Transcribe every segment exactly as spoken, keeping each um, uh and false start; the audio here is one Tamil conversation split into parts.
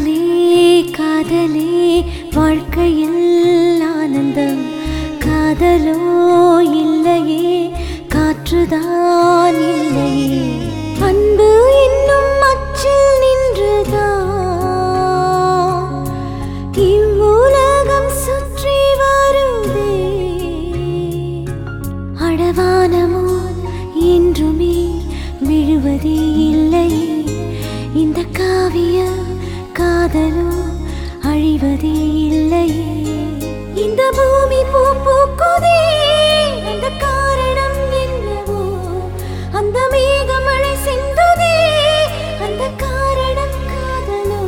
காதலே காதலே வாழ்க்கையில் ஆனந்தம் காதலோ இல்லையே காற்றுதான் இல்லையே அன்பு என்னும் அச்சில் நின்றுதான் இவ்வுலகம் சுற்றி வருதே அடவானமோ என்றுமே விழுவதே இல்லையே இந்த காவிய காதலோ அழிவதே இல்லையே இந்த பூமி பூ பூக்குதே அந்த காரணம் என்னவோ அந்த மேகமழை சிந்துதே அந்த காரணம் காதலோ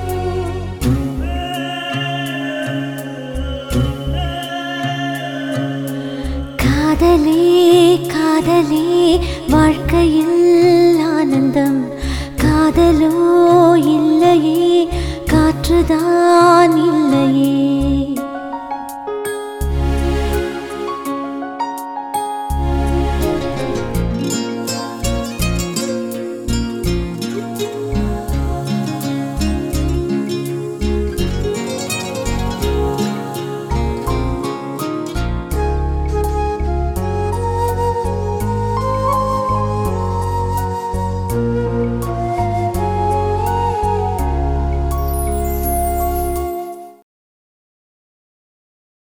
காதலே காதலே வாழ்க்கையில் ஆனந்தம் காதலோ இல்லையே காற்றுதான் இல்லையே